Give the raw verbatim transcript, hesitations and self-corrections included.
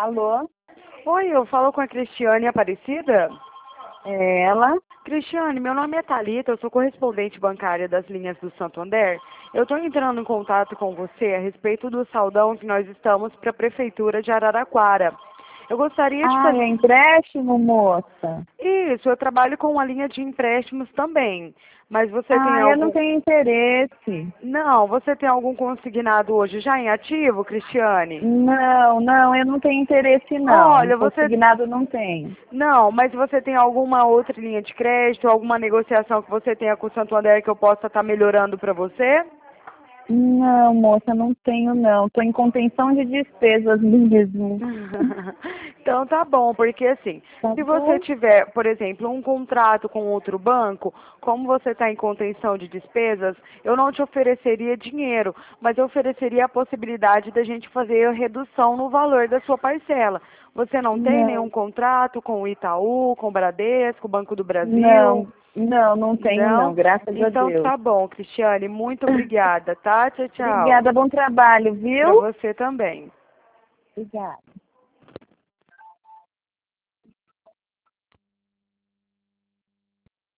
Alô? Oi, eu falo com a Cristiane Aparecida? É ela? Cristiane, meu nome é Thalita, eu sou correspondente bancária das linhas do Santander. Eu estou entrando em contato com você a respeito do saldão que nós estamos para a Prefeitura de Araraquara. Eu gostaria de Ah, fazer... é empréstimo, moça? Isso, eu trabalho com uma linha de empréstimos também. Mas você tem Ah, eu não algum... tenho interesse. Não, você tem algum consignado hoje já em ativo, Cristiane? Não, não, eu não tenho interesse não. Olha, você... Consignado não tenho. Não, mas você tem alguma outra linha de crédito, alguma negociação que você tenha com o Santander que eu possa estar melhorando para você? Não, moça, não tenho não. Estou em contenção de despesas mesmo. Então tá bom, porque assim, Tá se você bom? tiver, por exemplo, um contrato com outro banco, como você está em contenção de despesas, eu não te ofereceria dinheiro, mas eu ofereceria a possibilidade da gente fazer a redução no valor da sua parcela. Você não tem nenhum Não, contrato com o Itaú, com o Bradesco, o Banco do Brasil? não, não, não tenho não, Não? graças a Então Deus. tá bom, Cristiane, muito obrigada, tá? Tchau, tchau. Obrigada, bom trabalho, Para viu? você também. Obrigada.